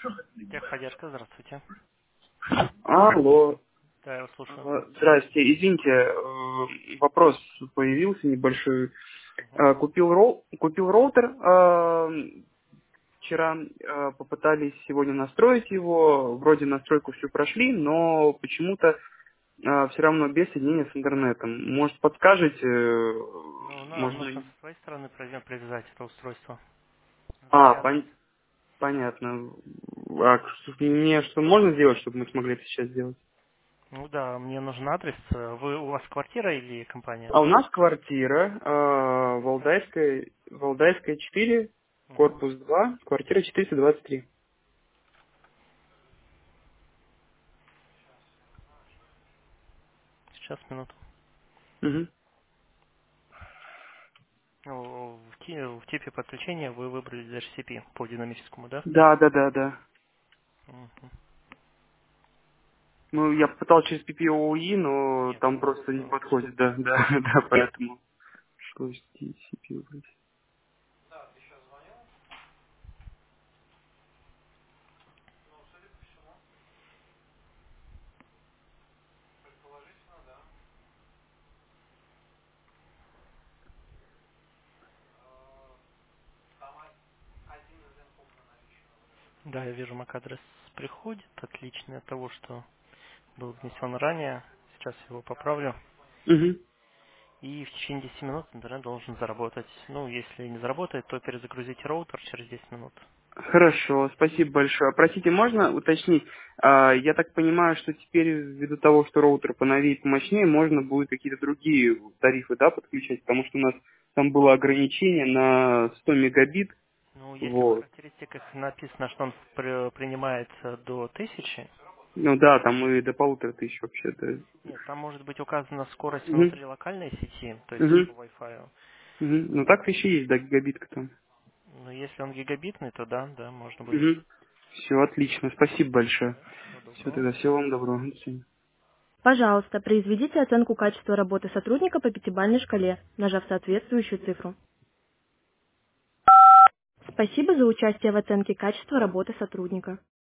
Техподдержка, здравствуйте. Алло. Да, я вас слушаю. Здрасте. Извините, вопрос появился небольшой. Мгм. Купил роутер. Вчера попытались сегодня настроить его. Вроде настройку все прошли, но почему-то все равно без соединения с интернетом. Может, подскажете? Ну, нам Может, нужно со своей стороны привязать это устройство. А, Зарядность. понятно. Мне что можно сделать, чтобы мы смогли это сейчас сделать? Ну да, мне нужен адрес. У вас квартира или компания? А у нас квартира Валдайская 4, Мгм. корпус 2, квартира 423. Сейчас, минуту. Мгм. Ну, в типе подключения вы выбрали DHCP по динамическому, да? Да, да, да, да. Мгм. Ну, я пытался через PPOE, но Нет, там у нас просто не подходит, да, да, да, поэтому пришлось TCP выбрать. Да, я вижу, MAC-адрес приходит. Отличный от того, что был внесен ранее. Сейчас я его поправлю. Мгм. И в течение 10 минут интернет должен заработать. Ну, если не заработает, то перезагрузите роутер через 10 минут. Хорошо, спасибо большое. Простите, можно уточнить? Я так понимаю, что теперь ввиду того, что роутер поновее и помощнее, можно будет какие-то другие тарифы, да, подключать, потому что у нас там было ограничение на 100 мегабит. Ну, если в Вот. характеристиках написано, что он принимает до 1000, Ну да, там и до 1500 вообще, да. нет, там может быть указана скорость Угу. внутри локальной сети, то есть Угу. по Wi-Fi. Угу. Ну так еще есть, да, гигабитка там. Но если он гигабитный, то да, да, можно будет. Угу. Все, отлично, спасибо большое. Да, всего Все, доброго. тогда всего вам доброго. До свидания. Пожалуйста, произведите оценку качества работы сотрудника по пятибалльной шкале, нажав соответствующую цифру. Спасибо за участие в оценке качества работы сотрудника.